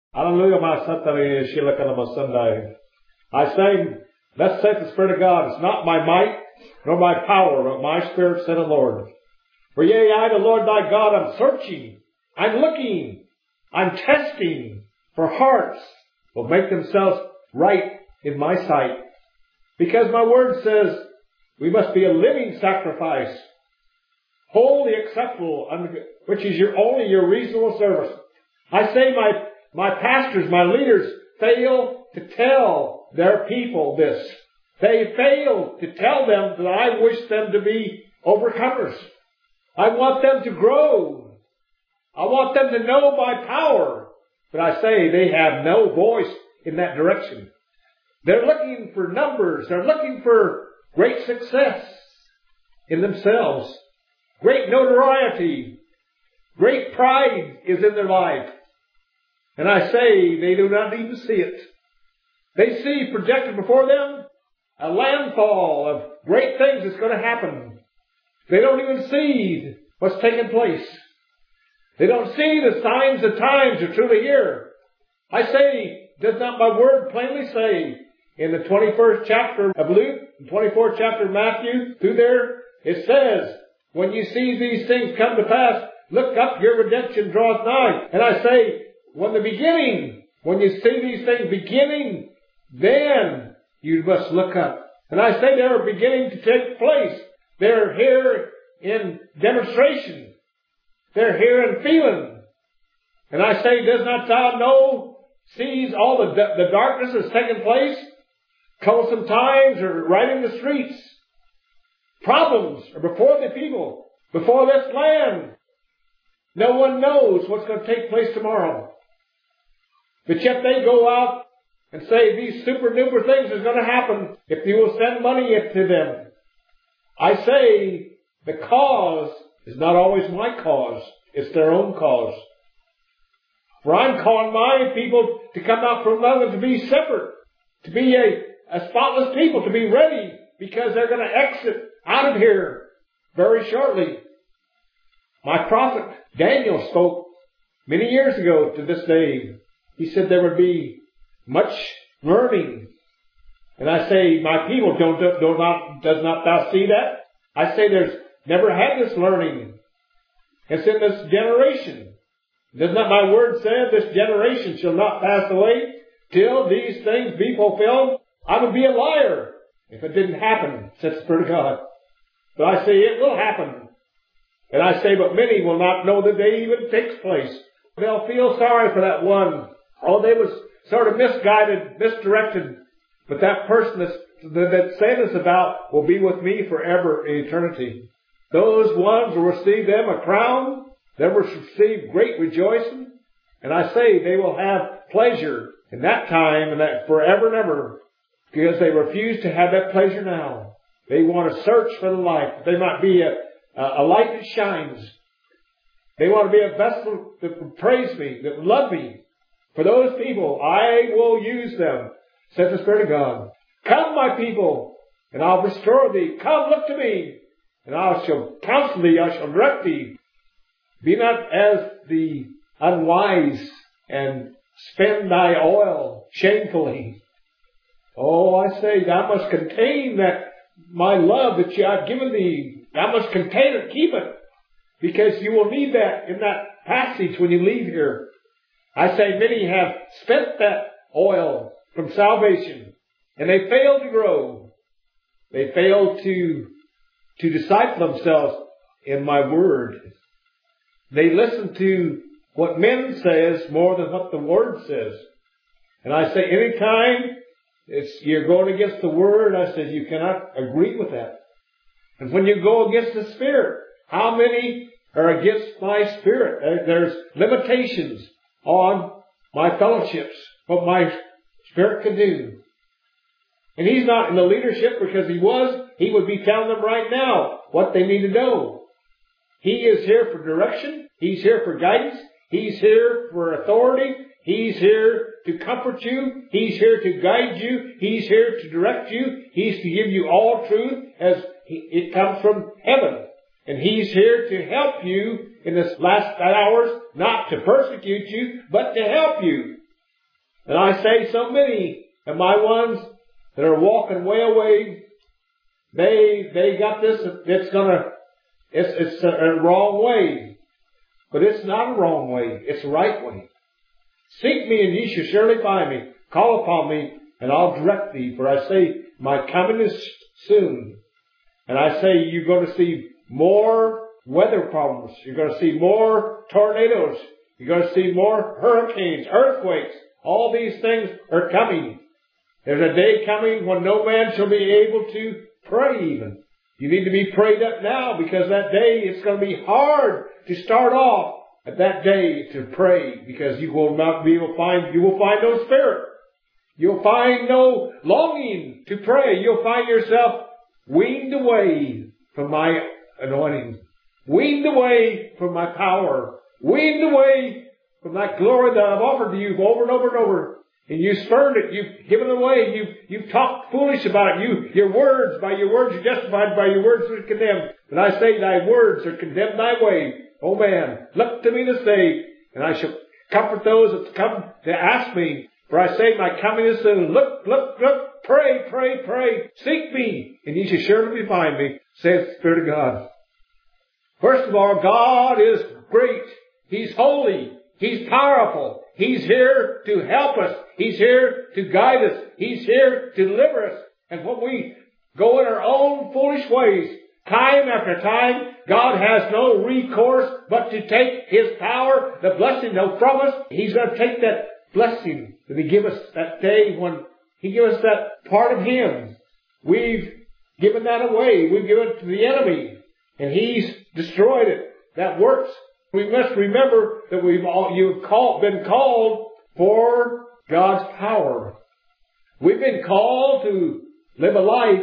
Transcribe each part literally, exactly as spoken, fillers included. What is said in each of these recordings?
Hallelujah, my Santari Shilakana Sunday. I say, thus saith the Spirit of God, it's not my might, nor my power, but my Spirit, said the Lord. For yea, I, the Lord thy God, am searching, I'm looking, I'm testing for hearts will make themselves right in my sight. Because my word says we must be a living sacrifice, wholly acceptable, which is your only your reasonable service. I say my, my pastors, my leaders fail to tell their people this. They fail to tell them that I wish them to be overcomers. I want them to grow. I want them to know my power. But I say they have no voice in that direction. They're looking for numbers. They're looking for great success in themselves. Great notoriety. Great pride is in their life. And I say they do not even see it. They see projected before them a landfall of great things that's going to happen. They don't even see what's taking place. They don't see the signs of times are truly here. I say, does not my word plainly say in the twenty-first chapter of Luke, the twenty-fourth chapter of Matthew, through there, it says, when you see these things come to pass, look up, your redemption draweth nigh. And I say, when the beginning, when you see these things beginning, then you must look up. And I say they are beginning to take place. They're here in demonstration. They're here in feeling. And I say, does not thou know, sees all the, the darkness that's taken place? Troublesome times are right in the streets. Problems are before the people, before this land. No one knows what's going to take place tomorrow. But yet they go out and say these super duper things are going to happen if you will send money to them. I say the cause is not always my cause. It's their own cause. For I'm calling my people to come out from London to be separate, to be a, a spotless people, to be ready, because they're going to exit out of here very shortly. My prophet Daniel spoke many years ago to this day. He said there would be much learning. And I say, my people, don't, don't not, does not thou see that? I say there's never had this learning. It's in this generation. Does not my word say this generation shall not pass away till these things be fulfilled? I would be a liar if it didn't happen, says the Spirit of God. But I say it will happen. And I say, but many will not know the day even takes place. They'll feel sorry for that one. Oh, they was sort of misguided, misdirected. But that person that's, that saying this about will be with me forever in eternity. Those ones will receive them a crown. They will receive great rejoicing. And I say they will have pleasure in that time and that forever and ever. Because they refuse to have that pleasure now. They want to search for the light. They might be a, a light that shines. They want to be a vessel that will praise me, that will love me. For those people, I will use them, says the Spirit of God. Come, my people, and I'll restore thee. Come, look to me, and I shall counsel thee, I shall direct thee. Be not as the unwise, and spend thy oil shamefully. Oh, I say, thou must contain that, my love that you have given thee. Thou must contain it, keep it, because you will need that in that passage when you leave here. I say many have spent that oil from salvation, and they fail to grow. They fail to, to disciple themselves in my word. They listen to what men says more than what the word says. And I say anytime it's, you're going against the word, I say you cannot agree with that. And when you go against the Spirit, how many are against my Spirit? There's limitations on my fellowships, what my Spirit can do. And He's not in the leadership, because He was, He would be telling them right now what they need to know. He is here for direction. He's here for guidance. He's here for authority. He's here to comfort you. He's here to guide you. He's here to direct you. He's to give you all truth as it comes from heaven. And He's here to help you in this last hours, not to persecute you, but to help you. And I say so many of my ones that are walking way away, they, they got this, it's gonna, it's, it's a, a wrong way. But it's not a wrong way. It's a right way. Seek me and ye shall surely find me. Call upon me and I'll direct thee. For I say, my coming is soon. And I say, you're going to see more weather problems. You're going to see more tornadoes. You're going to see more hurricanes, earthquakes. All these things are coming. There's a day coming when no man shall be able to pray even. You need to be prayed up now, because that day it's going to be hard to start off at that day to pray, because you will not be able to find, you will find no spirit. You'll find no longing to pray. You'll find yourself weaned away from my anointing, weaned away from my power, weaned away from that glory that I've offered to you over and over and over. And you spurned it. You've given it away. You've, you've talked foolish about it. You, your words, by your words you're justified, by your words you're condemned. But I say thy words are condemned thy way. O man, look to me this day, and I shall comfort those that come to ask me. For I say my coming is soon. Look, look, look, pray, pray, pray. Seek me, and ye shall surely find me, saith the Spirit of God. First of all, God is great. He's holy. He's powerful. He's here to help us. He's here to guide us. He's here to deliver us. And when we go in our own foolish ways, time after time, God has no recourse but to take His power, the blessing from us. He's going to take that blessing that He gave us that day when He gave us that part of Him. We've given that away. We've given it to the enemy, and He's destroyed it. That works. We must remember that we've all, you've called, been called for God's power. We've been called to live a life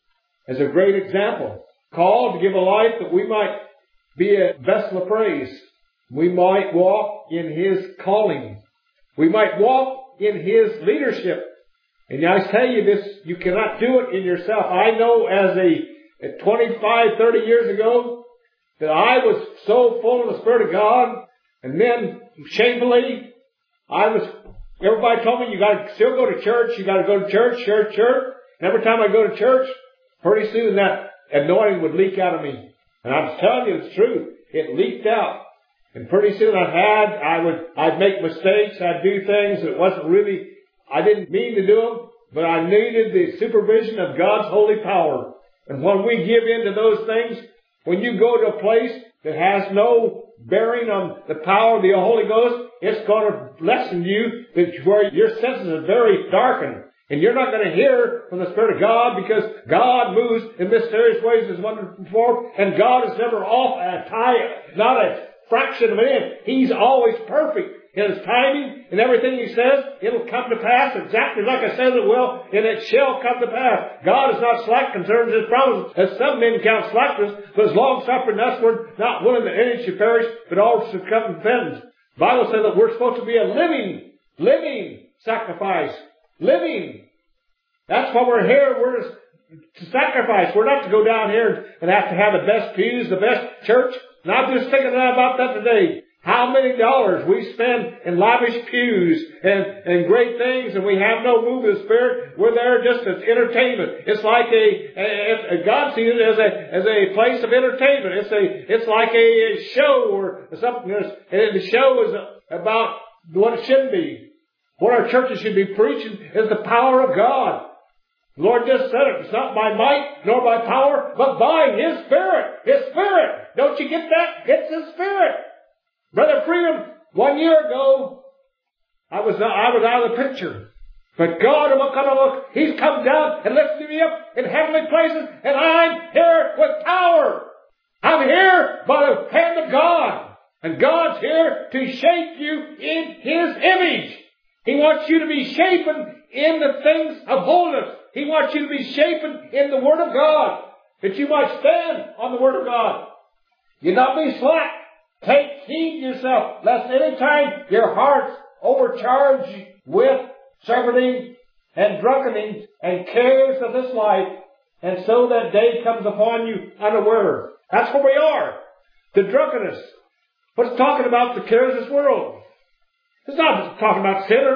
as a great example. Called to give a life that we might be a vessel of praise. We might walk in His calling. We might walk in His leadership. And I tell you this, you cannot do it in yourself. I know as a, a twenty-five, thirty years ago, that I was so full of the Spirit of God, and then shamefully, I was, everybody told me, you gotta still go to church, you gotta go to church, church, church. And every time I go to church, pretty soon that anointing would leak out of me. And I'm telling you the truth. It leaked out. And pretty soon I had, I would, I'd make mistakes, I'd do things that wasn't really, I didn't mean to do them, but I needed the supervision of God's holy power. And when we give in to those things, when you go to a place that has no bearing on the power of the Holy Ghost, it's going to lessen you that where your senses are very darkened. And you're not going to hear from the Spirit of God, because God moves in mysterious ways as one before, and God is never off a tie, not a fraction of an inch. He's always perfect. In His timing and everything He says, it'll come to pass exactly like I said it will, and it shall come to pass. God is not slack concerning His promises, as some men count slackness, but is long suffering usward, not willing that any should perish, but all should come to repentance. The Bible says that we're supposed to be a living, living sacrifice. Living. That's why we're here. We're to sacrifice. We're not to go down here and have to have the best pews, the best church. And I'm just thinking about that today. How many dollars we spend in lavish pews and, and great things, and we have no move of the Spirit. We're there just as entertainment. It's like a, a, a God sees it as a as a place of entertainment. It's a it's like a show or something. And the show is about what it should be. What our churches should be preaching is the power of God. The Lord just said it. It's not by might nor by power, but by His Spirit. His Spirit. Don't you get that? It's His Spirit. Brother Freedom, one year ago, I was I was out of the picture. But God, look, look, He's come down and lifted me up in heavenly places, and I'm here with power. I'm here by the hand of God. And God's here to shape you in His image. He wants you to be shapen in the things of holiness. He wants you to be shapen in the Word of God, that you might stand on the Word of God. You not be slack. Take heed to yourself, lest any time your hearts overcharge with surfeiting and drunkening and cares of this life, and so that day comes upon you unaware. That's where we are. The drunkenness. What's talking about the cares of this world? It's not talking about sinners.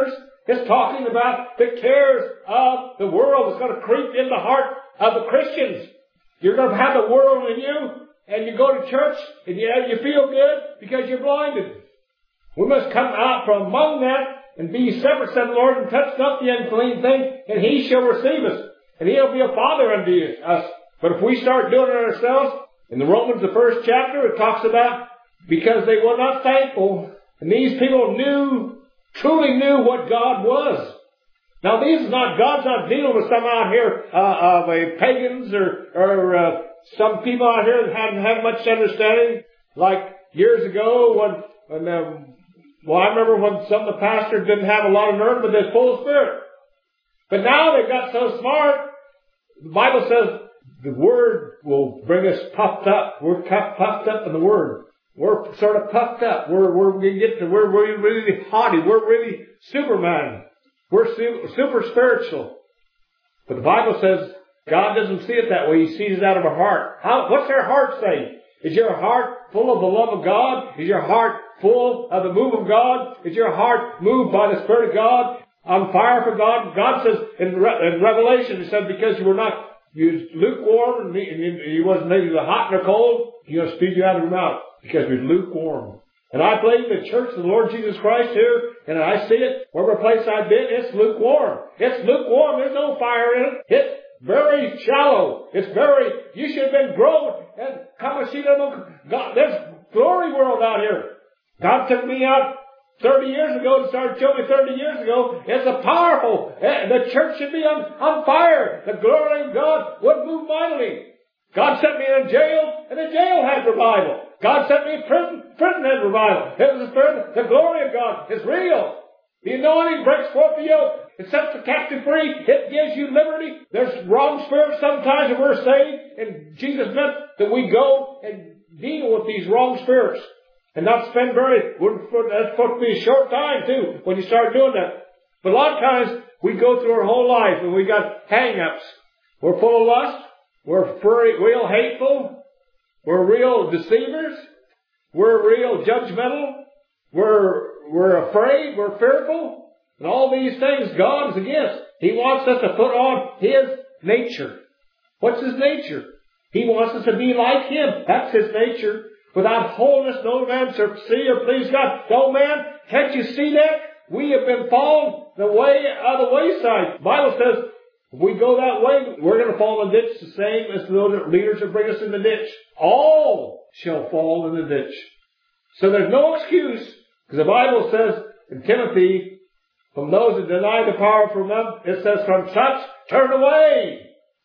It's talking about the cares of the world that's going to creep in the heart of the Christians. You're going to have the world in you, and you go to church, and you, you feel good because you're blinded. We must come out from among that and be separate, said the Lord, and touch not the unclean thing, and He shall receive us. And He'll be a Father unto us. But if we start doing it ourselves, in the Romans, the first chapter, it talks about because they were not thankful, and these people knew, truly knew what God was. Now, these is not, God's not dealing with some out here, uh, of a pagans or, or, uh, some people out here that hadn't had much understanding. Like years ago when, when, um, well, I remember when some of the pastors didn't have a lot of nerve, but they're full of Spirit. But now they've got so smart, the Bible says the Word will bring us puffed up. We're puffed up in the Word. We're sort of puffed up. We're, we're, we get to, we're, we're really haughty. We're really Superman. We're super spiritual. But the Bible says God doesn't see it that way. He sees it out of our heart. How, what's our heart saying? Is your heart full of the love of God? Is your heart full of the move of God? Is your heart moved by the Spirit of God? On fire for God? God says in, Re- in Revelation, He said, because you were not you was lukewarm and you wasn't neither hot nor cold, He's going to spew you out of your mouth because you're lukewarm. And I believe the church of the Lord Jesus Christ here, and I see it, wherever place I've been, it's lukewarm. It's lukewarm. There's no fire in it. It's very shallow. It's very, you should have been growing and come and see them. God, there's glory world out here. God took me out thirty years ago and started showing me thirty years ago. It's a powerful, the church should be on, on fire. The glory of God would move mightily. God sent me in jail, and the jail had revival. God sent me in prison, prison had revival. It was the Spirit, the glory of God is real. The anointing breaks forth the yoke. It sets the captive free. It gives you liberty. There's wrong spirits sometimes that we're saved, and Jesus meant that we go and deal with these wrong spirits. And not spend very, that's supposed to be a short time too, when you start doing that. But a lot of times, we go through our whole life and we got hang-ups. We're full of lust. We're free, real hateful. We're real deceivers. We're real judgmental. We're, we're afraid. We're fearful. And all these things God is against. He wants us to put on His nature. What's His nature? He wants us to be like Him. That's His nature. Without holiness, no man shall see or please God. No man, can't you see that? We have been fallen the way of the wayside. The Bible says, if we go that way, we're going to fall in the ditch the same as the leaders that bring us in the ditch. All shall fall in the ditch. So there's no excuse, because the Bible says in Timothy, from those that deny the power from them, it says, from such, turn away.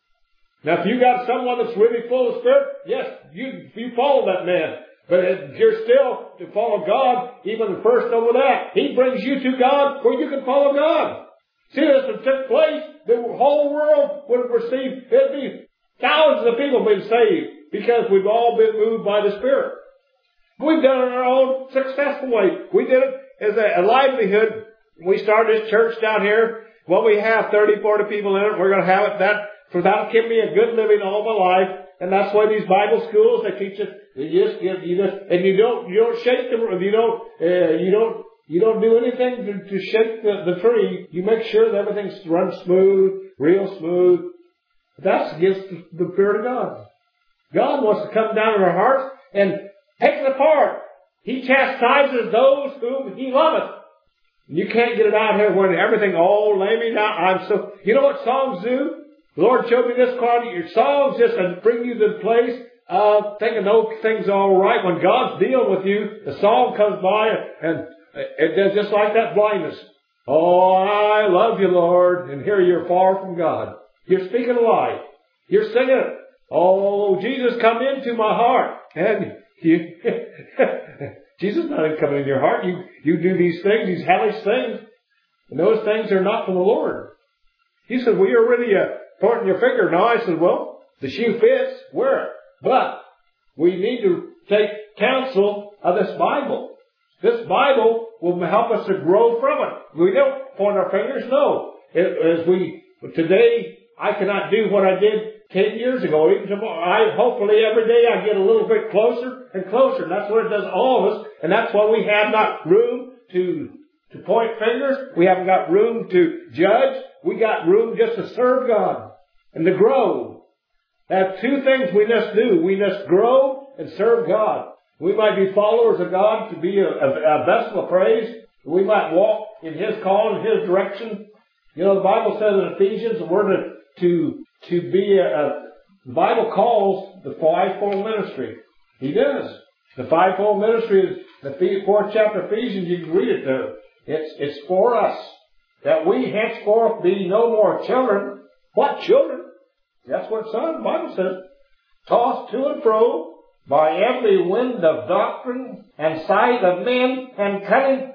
Now, if you got someone that's really full of Spirit, yes, you you follow that man. But if you're still to follow God, even first over that, He brings you to God where you can follow God. See, this would take place, the whole world would receive, there'd be thousands of people being saved because we've all been moved by the Spirit. We've done it in our own successful way. We did it as a, a livelihood. We started this church down here. Well, we have thirty, forty people in it. We're going to have it that. For that'll give me a good living all my life, and that's why these Bible schools they teach us. You just give you just, and you don't you don't shake the you don't uh, you don't you don't do anything to, to shake the, the tree. You make sure that everything runs smooth, real smooth. That's against the, the Spirit of God. God wants to come down in our hearts and take it apart. He chastises those whom He loveth. You can't get it out here when everything all lay me down. I'm so you know what songs do. The Lord showed me this quality. Your songs just to bring you to the place of thinking those things all right. When God's dealing with you, the song comes by and it does just like that blindness. Oh, I love you, Lord. And here you're far from God. You're speaking a lie. You're singing it. Oh, Jesus, come into my heart. And you, Jesus not coming in your heart. You, you do these things, these hellish things. And those things are not from the Lord. He said, well, you're really a pointing your finger. Now I said, well, the shoe fits, wear it. But we need to take counsel of this Bible. This Bible will help us to grow from it. We don't point our fingers, no. It, as we, today, I cannot do what I did ten years ago. Even tomorrow, I, hopefully every day I get a little bit closer and closer. And that's what it does all of us. And that's why we have not room to to point fingers. We haven't got room to judge. We got room just to serve God and to grow. That's two things we must do. We must grow and serve God. We might be followers of God to be a, a, a vessel of praise. We might walk in His call, in His direction. You know, the Bible says in Ephesians, we're to, to, to be a, a, the Bible calls the fivefold ministry. He does. The fivefold ministry is the fourth chapter of Ephesians. You can read it there. It's, it's for us. That we henceforth be no more children. What children? That's what the Bible says. Tossed to and fro by every wind of doctrine and sight of men and cunning,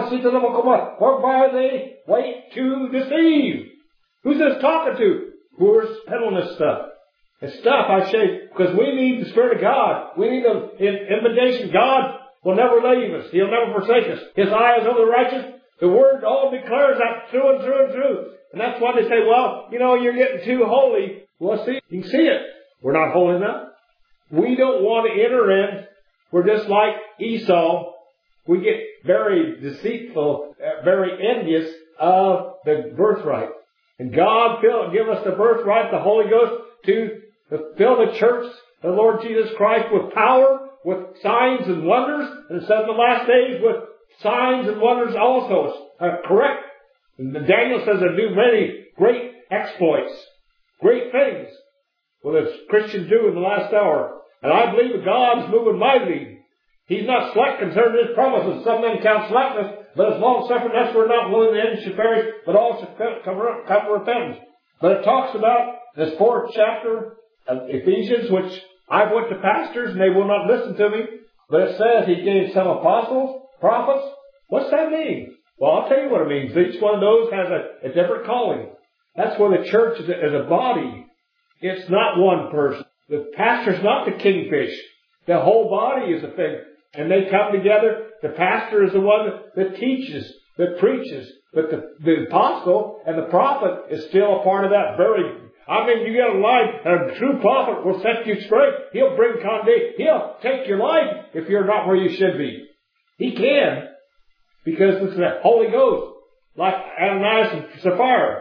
whereby they wait to deceive. Who's this talking to? Who are peddling this stuff? It's stuff, I say, because we need the Spirit of God. We need the invitation. God will never leave us. He'll never forsake us. His eye is over the righteous. The Word all declares that through and through and through. And that's why they say, well, you know, you're getting too holy. Well, see, you can see it. We're not holy enough. We don't want to enter in. We're just like Esau. We get very deceitful, very envious of the birthright. And God will give us the birthright, the Holy Ghost, to fill the church, the Lord Jesus Christ, with power, with signs and wonders. And it says in the last days, with signs and wonders also. Uh, correct. And Daniel says they do many great exploits, great things. Well, as Christians do in the last hour. And I believe that God's moving mightily. He's not slack concerning His promises. Some men count slackness, but as long suffering, that's where not willing the end should perish, but all should come to repentance. But it talks about this fourth chapter of Ephesians, which I've went to pastors and they will not listen to me. But it says He gave some apostles, prophets. What's that mean? Well, I'll tell you what it means. Each one of those has a, a different calling. That's where the church is a, is a body. It's not one person. The pastor's not the kingfish. The whole body is a thing. And they come together. The pastor is the one that, that teaches, that preaches. But the, the apostle and the prophet is still a part of that very. I mean, you got a life, a true prophet will set you straight. He'll bring condemnation. He'll take your life if you're not where you should be. He can. Because this is the Holy Ghost. Like Ananias and Sapphira.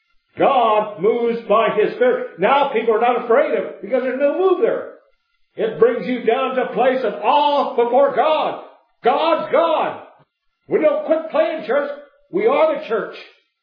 God moves by His Spirit. Now people are not afraid of it because there's no move there. It brings you down to a place of awe before God. God's God. We don't quit playing church. We are the church.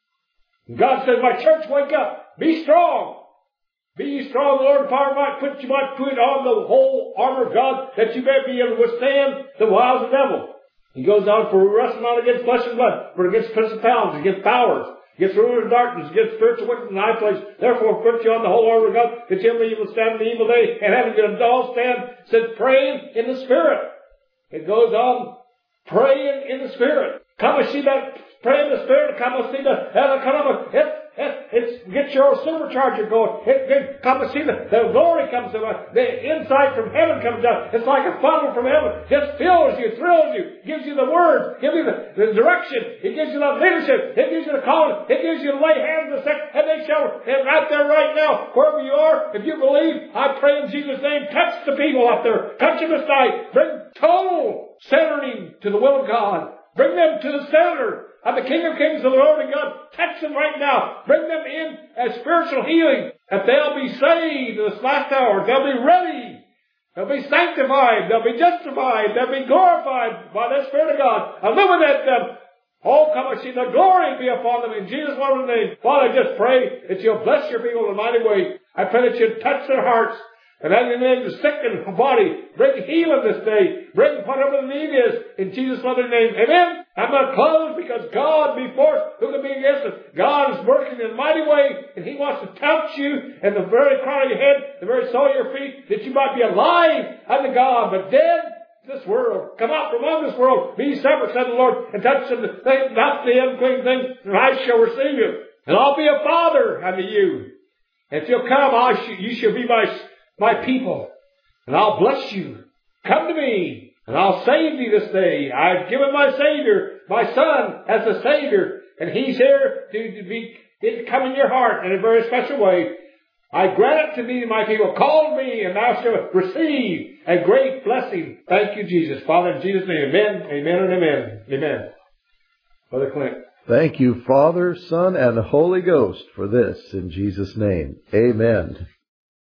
God says, my church, wake up. Be strong. Be ye strong, the Lord power might put you might put on the whole armor of God that you may be able to withstand the wiles of the devil. He goes on, for we wrestle not against flesh and blood, but against principalities, against powers, against rulers of darkness, against spiritual wickedness in high places. Therefore put you on the whole armor of God, that you may able stand in the evil day, and having been all stand, said praying in the Spirit. It goes on, praying in the Spirit. Come and see that, pray in the Spirit, come and see that, come and It, it's, get your supercharger going. It, it, come and see the, the glory comes to us. The insight from heaven comes down. It's like a funnel from heaven. Just fills you, thrills you, gives you the words, gives you the, the direction. It gives you the leadership. It gives you the calling. It gives you to lay hands on the sick, and they shall. And right there, right now, wherever you are, if you believe, I pray in Jesus' name, touch the people out there. Touch them this night. Bring total centering to the will of God. Bring them to the center of the King of Kings and the Lord of God. Touch them right now. Bring them in as spiritual healing. That they'll be saved in this last hour. They'll be ready. They'll be sanctified. They'll be justified. They'll be glorified by the Spirit of God. Illuminate them. Oh, come and see the glory be upon them in Jesus' wonderful name. Father, I just pray that you'll bless your people in a mighty way. I pray that you'll touch their hearts. And as you name the sick in body, bring healing this day. Bring whatever the need is in Jesus' mother's name. Amen. I'm not closed because God be for us. Who can be against us? God is working in a mighty way, and He wants to touch you in the very crown of your head, the very sole of your feet, that you might be alive unto God, but dead to this world. Come out from among this world. Be separate, said the Lord, and touch them. Not the unclean thing, and I shall receive you. And I'll be a father unto you. And if you'll come, I sh- you shall be my my people, and I'll bless you. Come to me, and I'll save thee this day. I've given my Savior, my Son, as a Savior, and He's here to, to be to come in your heart in a very special way. I grant it to thee, my people. Call me, and thou shalt receive a great blessing. Thank you, Jesus. Father, in Jesus' name, amen, amen, and amen. Amen. Brother Clint. Thank you, Father, Son, and Holy Ghost for this in Jesus' name. Amen.